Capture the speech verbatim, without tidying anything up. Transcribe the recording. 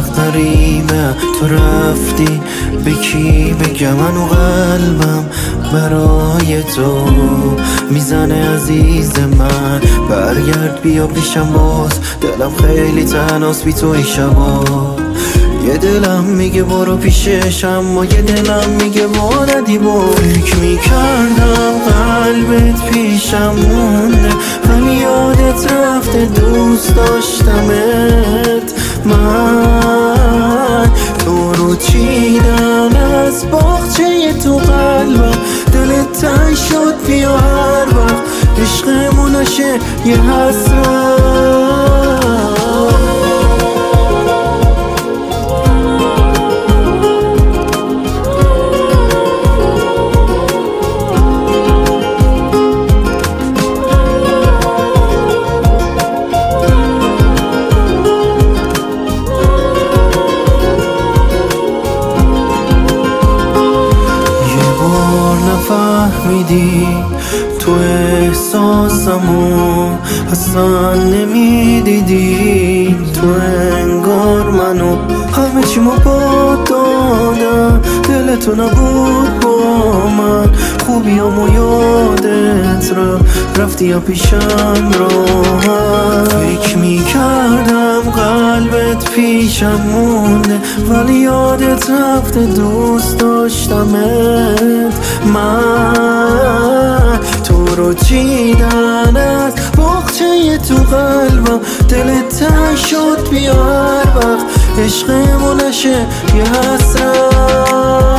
وقت غریبه تو رفتی، به کی بگم؟ منو قلبم برای تو میزنه عزیز من. برگرد بیا پیشم باز، دلم خیلی تنهاست بی تو این شبا. یه دلم میگه برو پیشش، اما یه دلم میگه ماندی برو. فکر میکردم قلبت پیشم مونده، ولی یادت رفته دوست داشتمت. من تو رو چیدم از باغچه تو قلبم، دلت تنگ شد بیا هر وقت عشقمون نشه یه حسرت. نفهمیدی تو احساسمو اصلا نمیدیدی، تو انگار منو همه چیمو با دادم، دلتو نبود با من. خوبیامو یادت رفت، رفتی یا پیشم راحت. فکر میکردم قلبت پیشم مونده، ولی یادت رفته دوست داشتمت. من تو رو چیدن از باغچه تو قلبم، دلت تنگ شد بیا هر وقت عشقمون نشه یه حسرت.